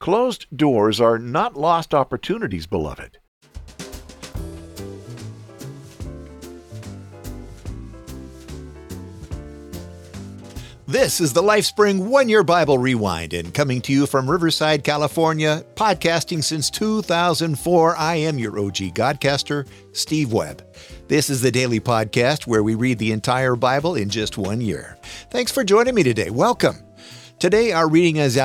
Closed doors are not lost opportunities, beloved. This is the LifeSpring One-Year Bible Rewind, and coming to you from Riverside, California, podcasting since 2004, I am your OG Godcaster, Steve Webb. This is the daily podcast where we read the entire Bible in just 1 year. Thanks for joining me today. Welcome. Today our reading is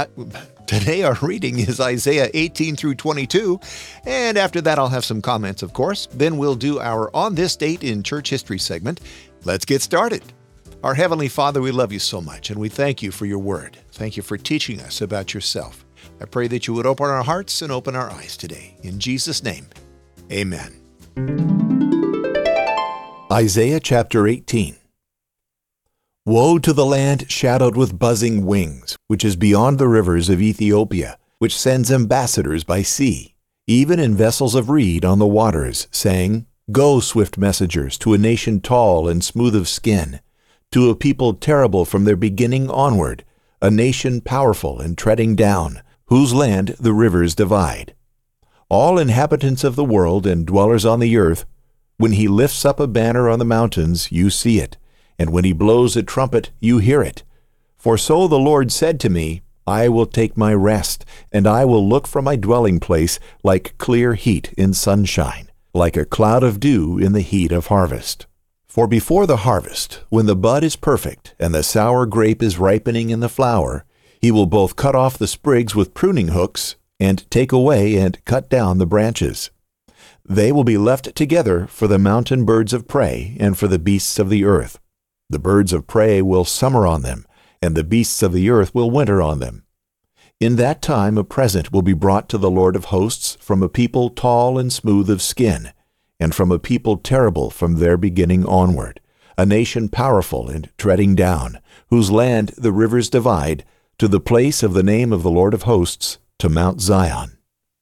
Isaiah 18 through 22, and after that I'll have some comments, of course. Then we'll do our On This Date in Church History segment. Let's get started. Our Heavenly Father, we love you so much, and we thank you for your word. Thank you for teaching us about yourself. I pray that you would open our hearts and open our eyes today. In Jesus' name, amen. Isaiah chapter 18. Woe to the land shadowed with buzzing wings, which is beyond the rivers of Ethiopia, which sends ambassadors by sea, even in vessels of reed on the waters, saying, Go, swift messengers, to a nation tall and smooth of skin, to a people terrible from their beginning onward, a nation powerful and treading down, whose land the rivers divide. All inhabitants of the world and dwellers on the earth, when he lifts up a banner on the mountains, you see it, and when he blows a trumpet, you hear it. For so the Lord said to me, I will take my rest, and I will look from my dwelling place like clear heat in sunshine, like a cloud of dew in the heat of harvest. For before the harvest, when the bud is perfect, and the sour grape is ripening in the flower, he will both cut off the sprigs with pruning hooks, and take away and cut down the branches. They will be left together for the mountain birds of prey and for the beasts of the earth. The birds of prey will summer on them, and the beasts of the earth will winter on them. In that time a present will be brought to the Lord of hosts from a people tall and smooth of skin, and from a people terrible from their beginning onward, a nation powerful and treading down, whose land the rivers divide, to the place of the name of the Lord of hosts, to Mount Zion.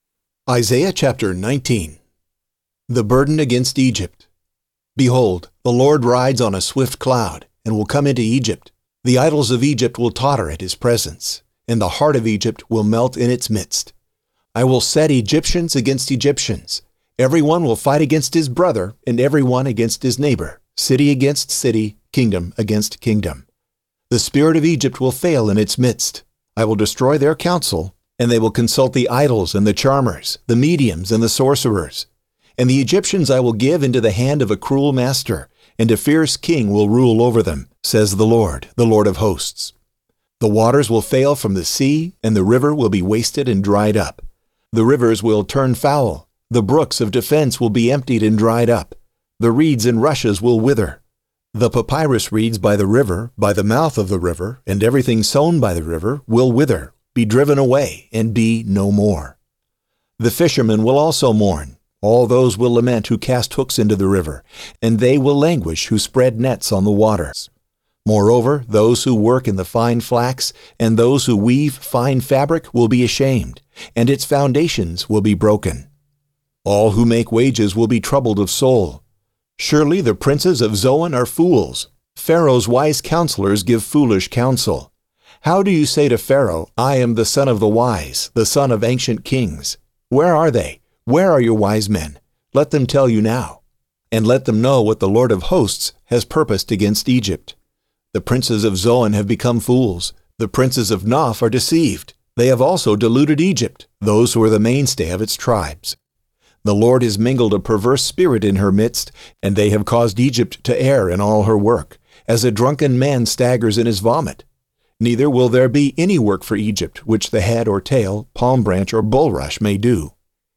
Isaiah chapter 19. The burden against Egypt. Behold, the Lord rides on a swift cloud, and will come into Egypt. The idols of Egypt will totter at his presence, and the heart of Egypt will melt in its midst. I will set Egyptians against Egyptians. Every one will fight against his brother, and every one against his neighbor, city against city, kingdom against kingdom. The spirit of Egypt will fail in its midst. I will destroy their counsel, and they will consult the idols and the charmers, the mediums and the sorcerers. And the Egyptians I will give into the hand of a cruel master, and a fierce king will rule over them, says the Lord of hosts. The waters will fail from the sea, and the river will be wasted and dried up. The rivers will turn foul. The brooks of defense will be emptied and dried up. The reeds and rushes will wither. The papyrus reeds by the river, by the mouth of the river, and everything sown by the river will wither, be driven away, and be no more. The fishermen will also mourn. All those will lament who cast hooks into the river, and they will languish who spread nets on the waters. Moreover, those who work in the fine flax and those who weave fine fabric will be ashamed, and its foundations will be broken. All who make wages will be troubled of soul. Surely the princes of Zoan are fools. Pharaoh's wise counselors give foolish counsel. How do you say to Pharaoh, I am the son of the wise, the son of ancient kings? Where are they? Where are your wise men? Let them tell you now, and let them know what the Lord of hosts has purposed against Egypt. The princes of Zoan have become fools. The princes of Noph are deceived. They have also deluded Egypt, those who are the mainstay of its tribes. The Lord has mingled a perverse spirit in her midst, and they have caused Egypt to err in all her work, as a drunken man staggers in his vomit. Neither will there be any work for Egypt which the head or tail, palm branch or bulrush may do.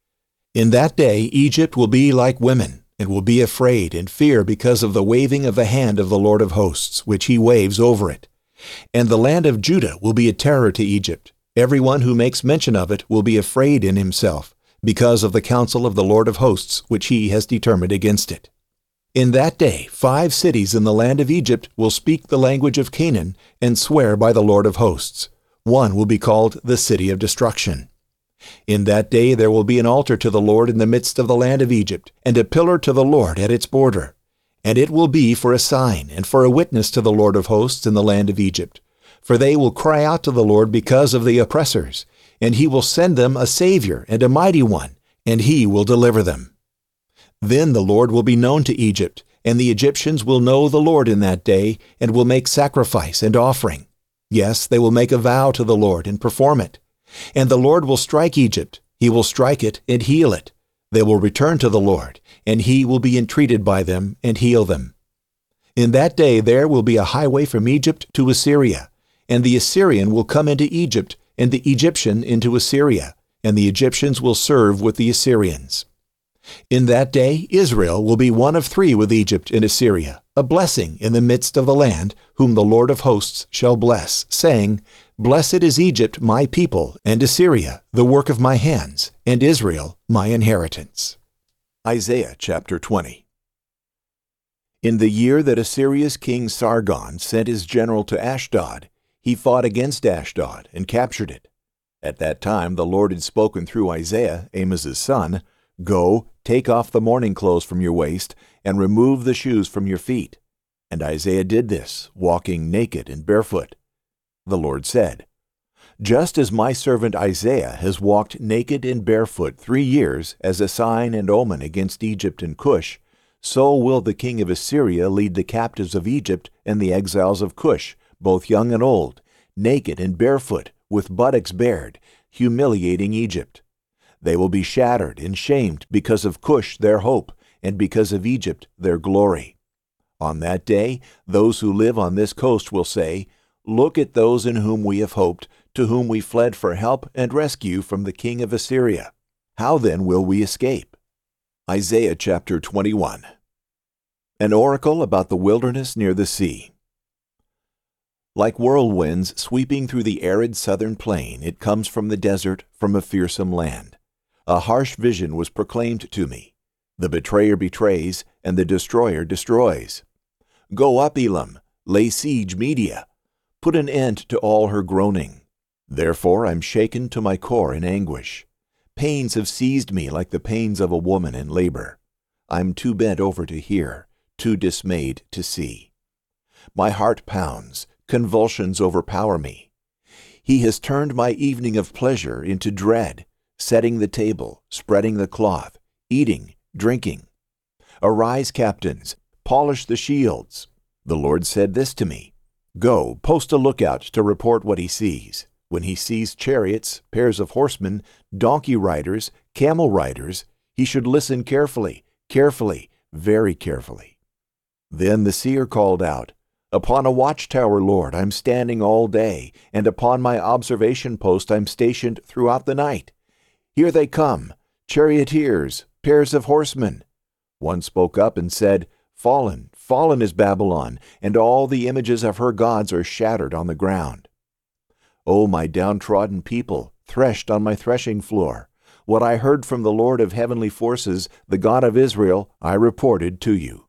In that day Egypt will be like women, and will be afraid and fear because of the waving of the hand of the Lord of hosts, which he waves over it. And the land of Judah will be a terror to Egypt. Everyone who makes mention of it will be afraid in himself, because of the counsel of the Lord of hosts, which he has determined against it. In that day 5 cities in the land of Egypt will speak the language of Canaan, and swear by the Lord of hosts. One will be called the City of Destruction. In that day there will be an altar to the Lord in the midst of the land of Egypt, and a pillar to the Lord at its border. And it will be for a sign and for a witness to the Lord of hosts in the land of Egypt. For they will cry out to the Lord because of the oppressors. and he will send them a Savior and a mighty one, and he will deliver them. Then the Lord will be known to Egypt, and the Egyptians will know the Lord in that day, and will make sacrifice and offering. Yes, they will make a vow to the Lord and perform it. And the Lord will strike Egypt. He will strike it and heal it. They will return to the Lord, and he will be entreated by them and heal them. In that day there will be a highway from Egypt to Assyria, and the Assyrian will come into Egypt, and the Egyptian into Assyria, and the Egyptians will serve with the Assyrians. In that day Israel will be one of three with Egypt and Assyria, a blessing in the midst of the land, whom the Lord of hosts shall bless, saying, Blessed is Egypt my people, and Assyria the work of my hands, and Israel my inheritance. Isaiah chapter 20. In the year that Assyria's king Sargon sent his general to Ashdod, he fought against Ashdod and captured it. At that time the Lord had spoken through Isaiah, Amoz's son, Go, take off the mourning clothes from your waist, and remove the shoes from your feet. And Isaiah did this, walking naked and barefoot. The Lord said, Just as my servant Isaiah has walked naked and barefoot 3 years as a sign and omen against Egypt and Cush, so will the king of Assyria lead the captives of Egypt and the exiles of Cush, both young and old, naked and barefoot, with buttocks bared, humiliating Egypt. They will be shattered and shamed because of Cush their hope, and because of Egypt their glory. On that day, those who live on this coast will say, Look at those in whom we have hoped, to whom we fled for help and rescue from the king of Assyria. How then will we escape? Isaiah chapter 21. An oracle about the wilderness near the sea. Like whirlwinds sweeping through the arid southern plain, it comes from the desert, from a fearsome land. A harsh vision was proclaimed to me. The betrayer betrays, and the destroyer destroys. Go up, Elam, lay siege Media. Put an end to all her groaning. Therefore I'm shaken to my core in anguish. Pains have seized me like the pains of a woman in labor. I'm too bent over to hear, too dismayed to see. My heart pounds, convulsions overpower me. He has turned my evening of pleasure into dread, setting the table, spreading the cloth, eating, drinking. Arise, captains, polish the shields. The Lord said this to me, Go, post a lookout to report what he sees. When he sees chariots, pairs of horsemen, donkey riders, camel riders, he should listen carefully, very carefully. Then the seer called out, Upon a watchtower, Lord, I'm standing all day, and upon my observation post I'm stationed throughout the night. Here they come, charioteers, pairs of horsemen. One spoke up and said, Fallen, fallen is Babylon, and all the images of her gods are shattered on the ground. O my downtrodden people, threshed on my threshing floor, what I heard from the Lord of heavenly forces, the God of Israel, I reported to you.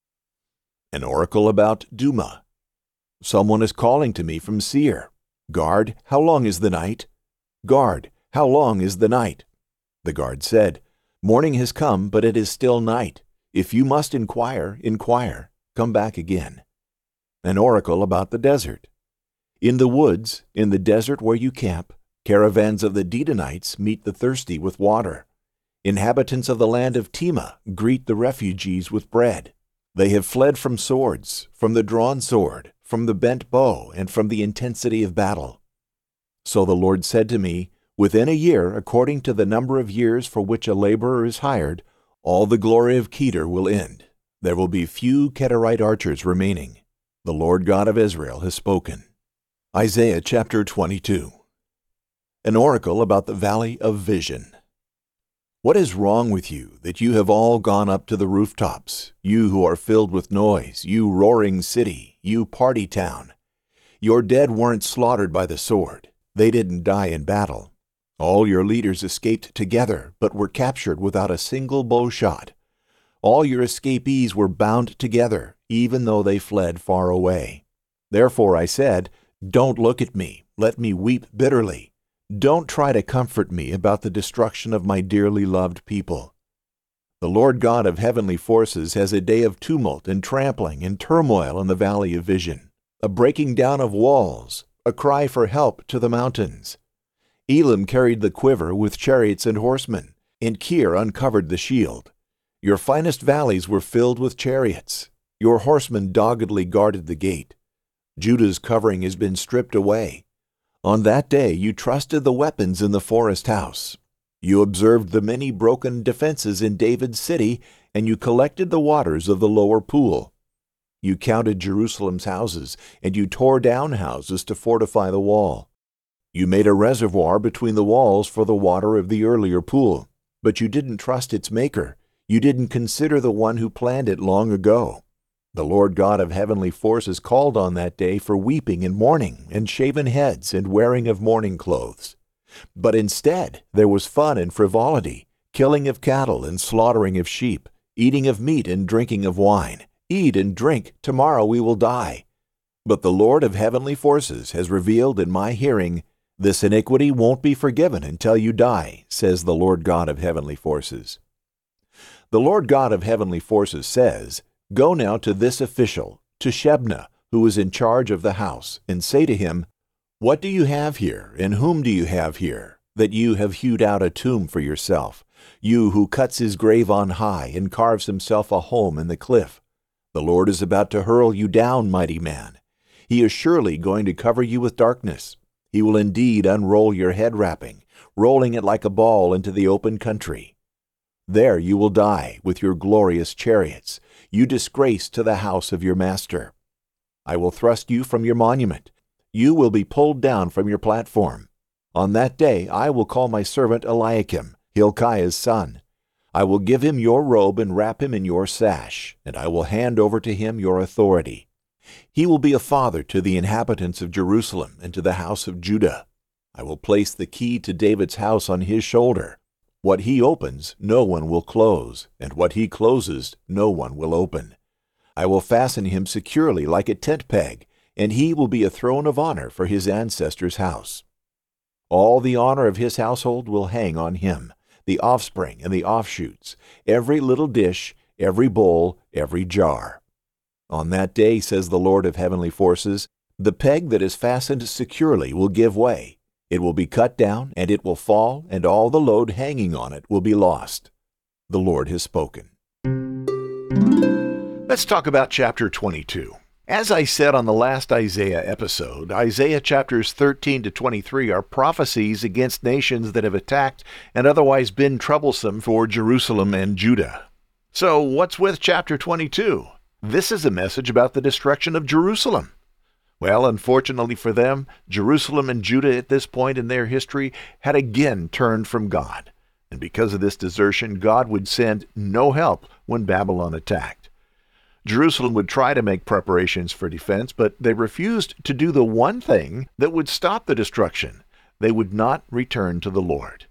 An oracle about Duma. Someone is calling to me from Seir. Guard, how long is the night? Guard, how long is the night? The guard said, Morning has come, but it is still night. If you must inquire, inquire. Come back again. An oracle about the desert. In the woods, in the desert where you camp, caravans of the Dedanites meet the thirsty with water. Inhabitants of the land of Tema greet the refugees with bread. They have fled from swords, from the drawn sword, from the bent bow, and from the intensity of battle. So the Lord said to me, Within a year, according to the number of years for which a laborer is hired, all the glory of Kedar will end. There will be few Kedarite archers remaining. The Lord God of Israel has spoken. Isaiah chapter 22. An oracle about the valley of vision. What is wrong with you that you have all gone up to the rooftops, you who are filled with noise, you roaring city, you party town? Your dead weren't slaughtered by the sword. They didn't die in battle. All your leaders escaped together, but were captured without a single bow shot. All your escapees were bound together, even though they fled far away. Therefore I said, Don't look at me, let me weep bitterly. Don't try to comfort me about the destruction of my dearly loved people. The Lord God of heavenly forces has a day of tumult and trampling and turmoil in the valley of vision, a breaking down of walls, a cry for help to the mountains. Elam carried the quiver with chariots and horsemen, and Kir uncovered the shield. Your finest valleys were filled with chariots. Your horsemen doggedly guarded the gate. Judah's covering has been stripped away. On that day you trusted the weapons in the forest house. You observed the many broken defenses in David's city, and you collected the waters of the lower pool. You counted Jerusalem's houses, and you tore down houses to fortify the wall. You made a reservoir between the walls for the water of the earlier pool, but you didn't trust its maker. You didn't consider the one who planned it long ago. The Lord God of heavenly forces called on that day for weeping and mourning, and shaven heads, and wearing of mourning clothes. But instead there was fun and frivolity, killing of cattle and slaughtering of sheep, eating of meat and drinking of wine. Eat and drink, tomorrow we will die. But the Lord of heavenly forces has revealed in my hearing, this iniquity won't be forgiven until you die, says the Lord God of heavenly forces. The Lord God of heavenly forces says, Go now to this official, to Shebna, who is in charge of the house, and say to him, What do you have here, and whom do you have here, that you have hewed out a tomb for yourself, you who cuts his grave on high and carves himself a home in the cliff? The Lord is about to hurl you down, mighty man. He is surely going to cover you with darkness. He will indeed unroll your head wrapping, rolling it like a ball into the open country. There you will die with your glorious chariots, you disgrace to the house of your master. I will thrust you from your monument. You will be pulled down from your platform. On that day I will call my servant Eliakim, Hilkiah's son. I will give him your robe and wrap him in your sash, and I will hand over to him your authority. He will be a father to the inhabitants of Jerusalem and to the house of Judah. I will place the key to David's house on his shoulder. What he opens, no one will close, and what he closes, no one will open. I will fasten him securely like a tent peg, and he will be a throne of honor for his ancestors' house. All the honor of his household will hang on him, the offspring and the offshoots, every little dish, every bowl, every jar. On that day, says the Lord of heavenly forces, the peg that is fastened securely will give way. It will be cut down, and it will fall, and all the load hanging on it will be lost. The Lord has spoken. Let's talk about chapter 22. As I said on the last Isaiah episode, Isaiah chapters 13 to 23 are prophecies against nations that have attacked and otherwise been troublesome for Jerusalem and Judah. So what's with chapter 22? This is a message about the destruction of Jerusalem. Well, unfortunately for them, Jerusalem and Judah at this point in their history had again turned from God. And because of this desertion, God would send no help when Babylon attacked. Jerusalem would try to make preparations for defense, but they refused to do the one thing that would stop the destruction. They would not return to the Lord.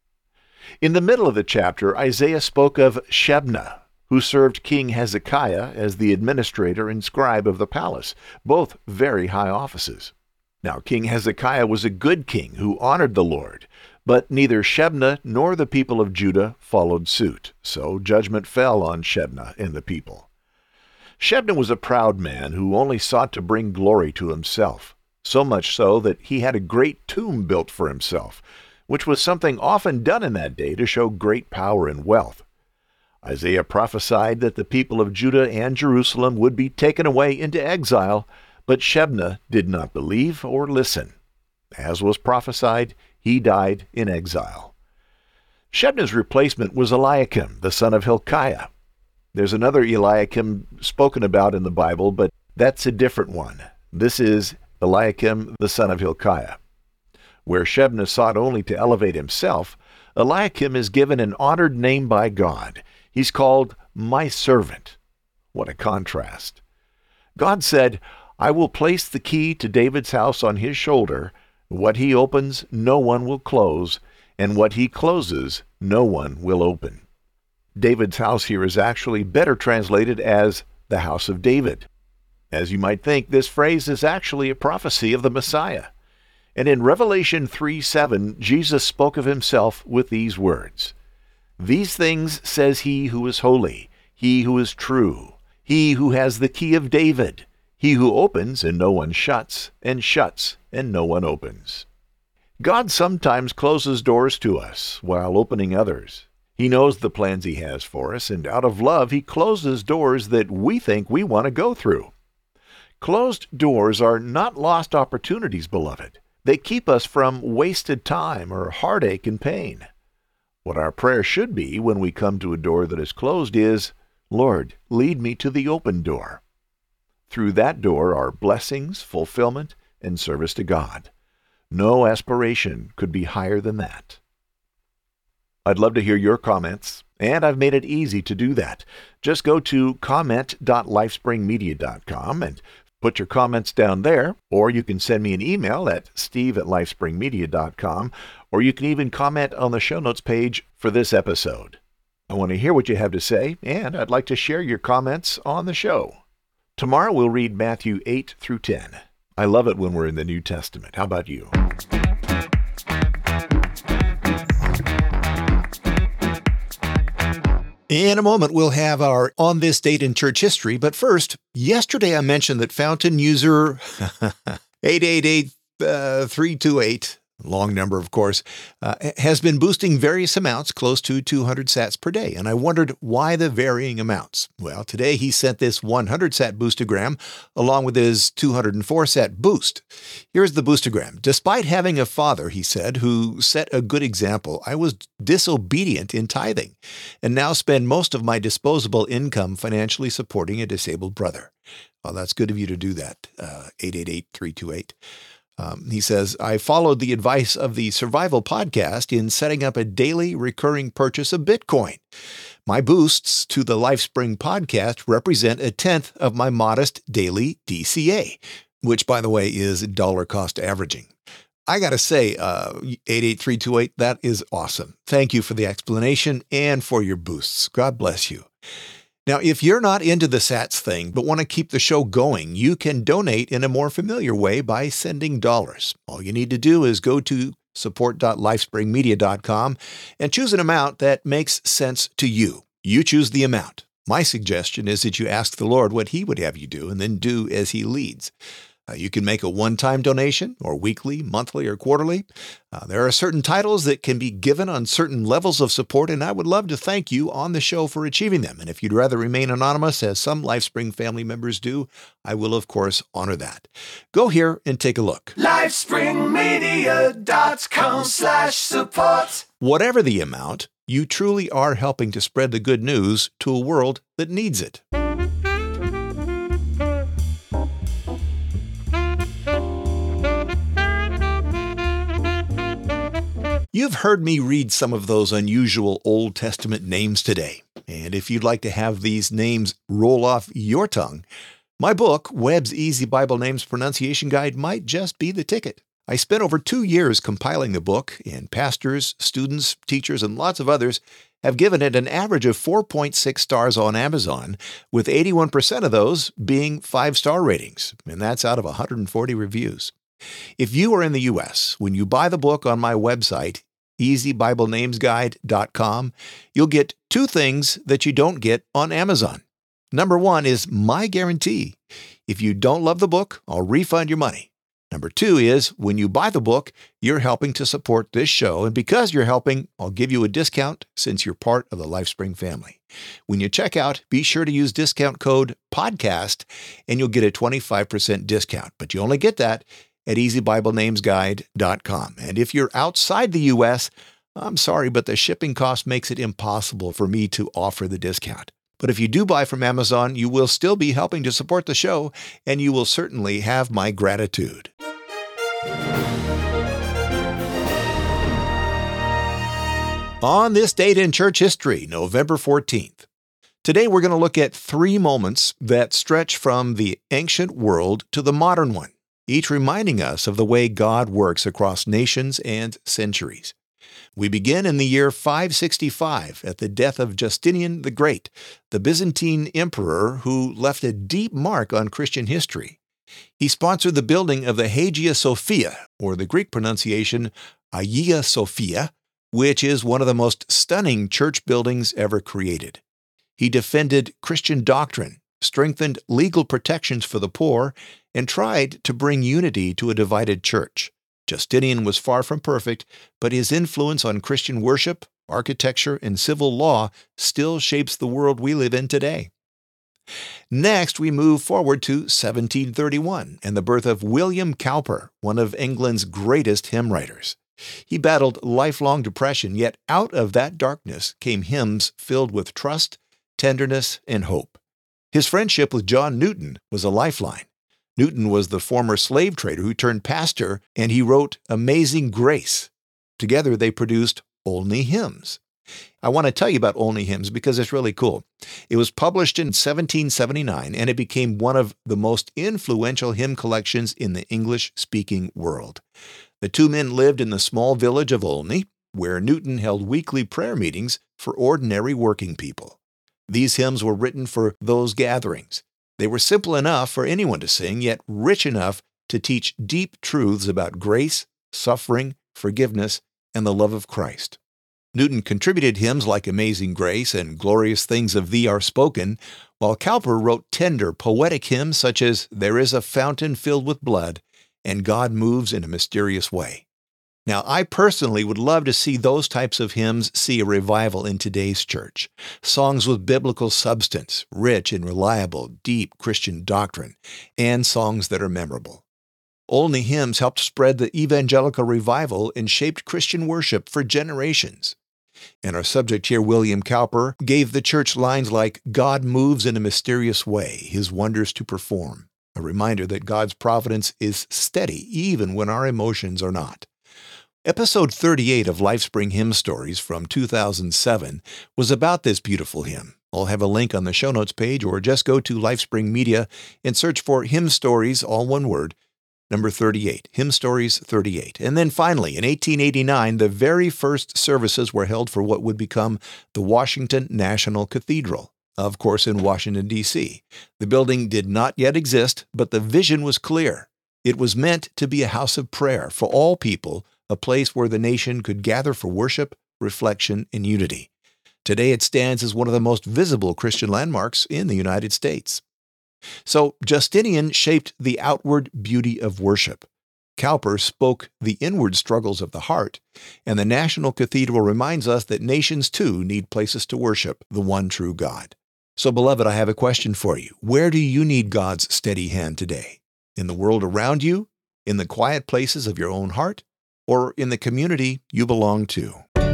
In the middle of the chapter, Isaiah spoke of Shebna, who served King Hezekiah as the administrator and scribe of the palace, both very high offices. Now, King Hezekiah was a good king who honored the Lord, but neither Shebna nor the people of Judah followed suit, so judgment fell on Shebna and the people. Shebna was a proud man who only sought to bring glory to himself, so much so that he had a great tomb built for himself, which was something often done in that day to show great power and wealth. Isaiah prophesied that the people of Judah and Jerusalem would be taken away into exile, but Shebna did not believe or listen. As was prophesied, he died in exile. Shebna's replacement was Eliakim, the son of Hilkiah. There's another Eliakim spoken about in the Bible, but that's a different one. This is Eliakim, the son of Hilkiah. Where Shebna sought only to elevate himself, Eliakim is given an honored name by God. He's called my servant. What a contrast. God said, I will place the key to David's house on his shoulder. What he opens, no one will close, and what he closes, no one will open. David's house here is actually better translated as the house of David. As you might think, this phrase is actually a prophecy of the Messiah. And in Revelation 3:7, Jesus spoke of himself with these words, These things says he who is holy, he who is true, he who has the key of David, he who opens and no one shuts, and shuts and no one opens. God sometimes closes doors to us while opening others. He knows the plans He has for us, and out of love, He closes doors that we think we want to go through. Closed doors are not lost opportunities, beloved. They keep us from wasted time or heartache and pain. What our prayer should be when we come to a door that is closed is, Lord, lead me to the open door. Through that door are blessings, fulfillment, and service to God. No aspiration could be higher than that. I'd love to hear your comments, and I've made it easy to do that. Just go to comment.lifespringmedia.com and put your comments down there, or you can send me an email at steve@lifespringmedia.com, or you can even comment on the show notes page for this episode. I want to hear what you have to say, and I'd like to share your comments on the show. Tomorrow we'll read Matthew 8 through 10. I love it when we're in the New Testament. How about you? In a moment, we'll have our On This Date in Church History, but first, yesterday I mentioned that Fountain user 888-328, long number of course, has been boosting various amounts close to 200 sats per day, and I wondered why the varying amounts. Well, today he sent this 100 sat boostogram along with his 204 sat boost. Here's the boostogram. Despite having a father, he said, who set a good example, I was disobedient in tithing and now spend most of my disposable income financially supporting a disabled brother. Well, that's good of you to do that, 888-328. He says, I followed the advice of the Survival Podcast in setting up a daily recurring purchase of Bitcoin. My boosts to the LifeSpring podcast represent a tenth of my modest daily DCA, which, by the way, is dollar cost averaging. I got to say, 88328, that is awesome. Thank you for the explanation and for your boosts. God bless you. Now, if you're not into the Sats thing but want to keep the show going, you can donate in a more familiar way by sending dollars. All you need to do is go to support.lifespringmedia.com and choose an amount that makes sense to you. You choose the amount. My suggestion is that you ask the Lord what He would have you do and then do as He leads. You can make a one-time donation, or weekly, monthly, or quarterly. There are certain titles that can be given on certain levels of support, and I would love to thank you on the show for achieving them. And if you'd rather remain anonymous, as some LifeSpring family members do, I will, of course, honor that. Go here and take a look. LifespringMedia.com/support. Whatever the amount, you truly are helping to spread the good news to a world that needs it. You've heard me read some of those unusual Old Testament names today, and if you'd like to have these names roll off your tongue, my book, Webb's Easy Bible Names Pronunciation Guide, might just be the ticket. I spent over 2 years compiling the book, and pastors, students, teachers, and lots of others have given it an average of 4.6 stars on Amazon, with 81% of those being 5-star ratings, and that's out of 140 reviews. If you are in the U.S., when you buy the book on my website, EasyBibleNamesGuide.com, you'll get 2 things that you don't get on Amazon. Number 1 is my guarantee. If you don't love the book, I'll refund your money. Number 2 is, when you buy the book, you're helping to support this show, and because you're helping, I'll give you a discount since you're part of the LifeSpring family. When you check out, be sure to use discount code PODCAST, and you'll get a 25% discount, but you only get that at EasyBibleNamesGuide.com. And if you're outside the U.S., I'm sorry, but the shipping cost makes it impossible for me to offer the discount. But if you do buy from Amazon, you will still be helping to support the show, and you will certainly have my gratitude. On this date in church history, November 14th. Today we're going to look at 3 moments that stretch from the ancient world to the modern one, each reminding us of the way God works across nations and centuries. We begin in the year 565 at the death of Justinian the Great, the Byzantine emperor who left a deep mark on Christian history. He sponsored the building of the Hagia Sophia, or the Greek pronunciation Hagia Sophia, which is one of the most stunning church buildings ever created. He defended Christian doctrine, strengthened legal protections for the poor, and tried to bring unity to a divided church. Justinian was far from perfect, but his influence on Christian worship, architecture, and civil law still shapes the world we live in today. Next, we move forward to 1731 and the birth of William Cowper, one of England's greatest hymn writers. He battled lifelong depression, yet out of that darkness came hymns filled with trust, tenderness, and hope. His friendship with John Newton was a lifeline. Newton was the former slave trader who turned pastor, and he wrote Amazing Grace. Together they produced Olney Hymns. I want to tell you about Olney Hymns because it's really cool. It was published in 1779, and it became one of the most influential hymn collections in the English-speaking world. The two men lived in the small village of Olney, where Newton held weekly prayer meetings for ordinary working people. These hymns were written for those gatherings. They were simple enough for anyone to sing, yet rich enough to teach deep truths about grace, suffering, forgiveness, and the love of Christ. Newton contributed hymns like Amazing Grace and Glorious Things of Thee Are Spoken, while Cowper wrote tender, poetic hymns such as There is a Fountain Filled with Blood and God Moves in a Mysterious Way. Now, I personally would love to see those types of hymns see a revival in today's church. Songs with biblical substance, rich and reliable, deep Christian doctrine, and songs that are memorable. Olney Hymns helped spread the evangelical revival and shaped Christian worship for generations. And our subject here, William Cowper, gave the church lines like, God moves in a mysterious way, His wonders to perform. A reminder that God's providence is steady even when our emotions are not. Episode 38 of LifeSpring Hymn Stories from 2007 was about this beautiful hymn. I'll have a link on the show notes page, or just go to LifeSpring Media and search for Hymn Stories, all one word, number 38, Hymn Stories 38. And then finally, in 1889, the very first services were held for what would become the Washington National Cathedral, of course in Washington, D.C. The building did not yet exist, but the vision was clear. It was meant to be a house of prayer for all people, a place where the nation could gather for worship, reflection, and unity. Today it stands as one of the most visible Christian landmarks in the United States. So Justinian shaped the outward beauty of worship. Cowper spoke the inward struggles of the heart, and the National Cathedral reminds us that nations too need places to worship the one true God. So, beloved, I have a question for you. Where do you need God's steady hand today? In the world around you? In the quiet places of your own heart? Or in the community you belong to?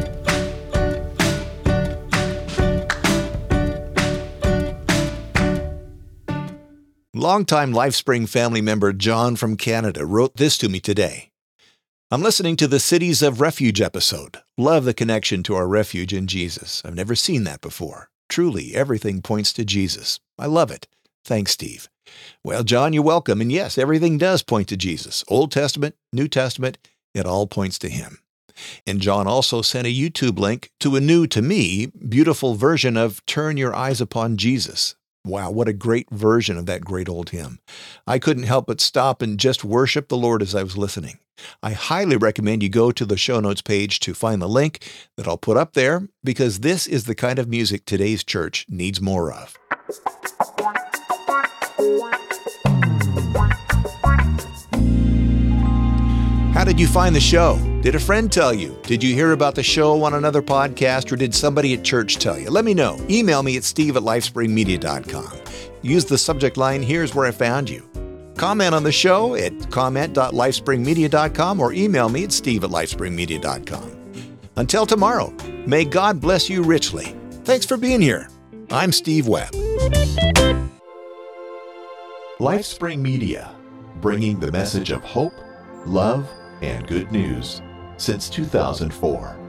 Longtime LifeSpring family member John from Canada wrote this to me today. I'm listening to the Cities of Refuge episode. Love the connection to our refuge in Jesus. I've never seen that before. Truly, everything points to Jesus. I love it. Thanks, Steve. Well, John, you're welcome. And yes, everything does point to Jesus. Old Testament, New Testament, it all points to Him. And John also sent a YouTube link to a new, to me, beautiful version of Turn Your Eyes Upon Jesus. Wow, what a great version of that great old hymn. I couldn't help but stop and just worship the Lord as I was listening. I highly recommend you go to the show notes page to find the link that I'll put up there, because this is the kind of music today's church needs more of. How did you find the show? Did a friend tell you? Did you hear about the show on another podcast, or did somebody at church tell you? Let me know. Email me at steve@lifespringmedia.com. Use the subject line, Here's Where I Found You. Comment on the show at comment.lifespringmedia.com or email me at steve@lifespringmedia.com. Until tomorrow, may God bless you richly. Thanks for being here. I'm Steve Webb. LifeSpring Media, bringing the message of hope, love, and good news since 2004.